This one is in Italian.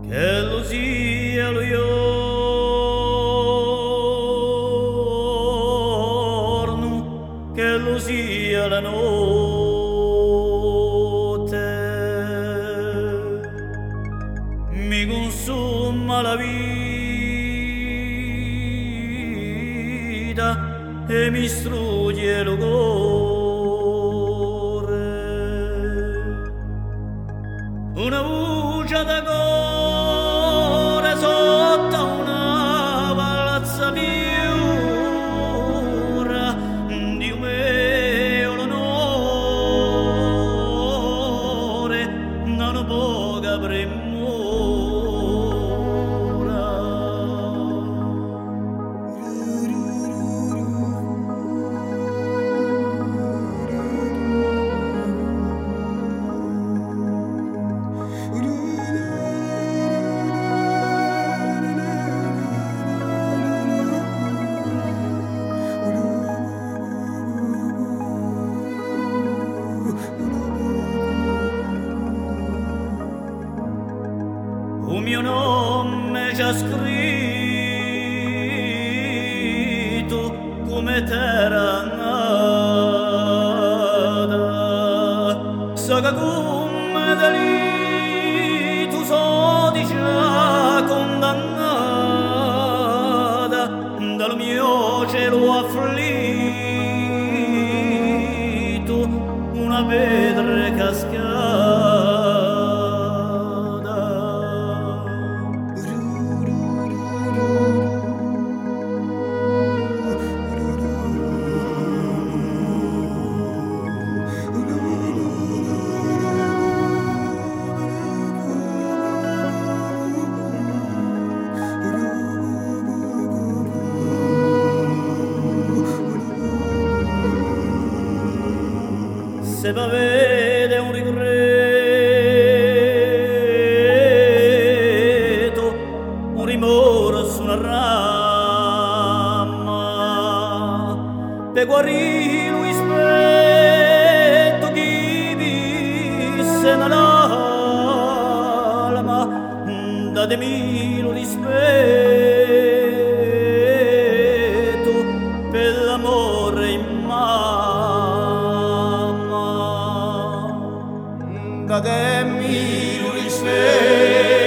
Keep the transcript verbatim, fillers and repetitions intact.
che lo sia lo giorno, che lo sia la notte, mi consuma la vita e mi strugge lo cuore. Una voce da cuore sotto una palazza piura, Dio mio l'onore, non poca premura. Un mio nome già scritto come terra nata, so che come delitto so di già condannata dal mio cielo afflitto una pietra cascata. Se va vede un regreto, un rimorso, una rama, per guarire lo rispetto chi visse nell'alma, datemi lo rispetto per l'amore in mamma. Datemi lo rispetto